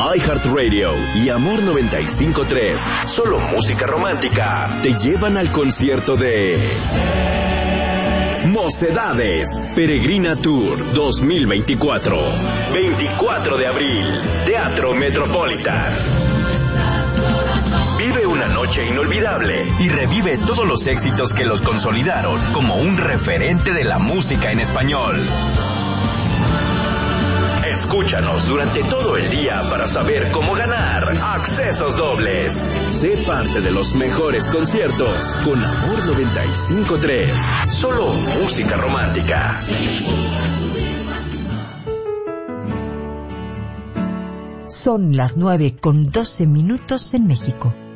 iHeartRadio y Amor 95.3, solo música romántica, te llevan al concierto de Mocedades, Peregrina Tour 2024. 24 de abril, Teatro Metropolitan. Vive una noche inolvidable y revive todos los éxitos que los consolidaron como un referente de la música en español. Escúchanos durante todo el día para saber cómo ganar accesos dobles. Sé parte de los mejores conciertos con Amor 95.3. Solo música romántica. Son las 9:12 en México.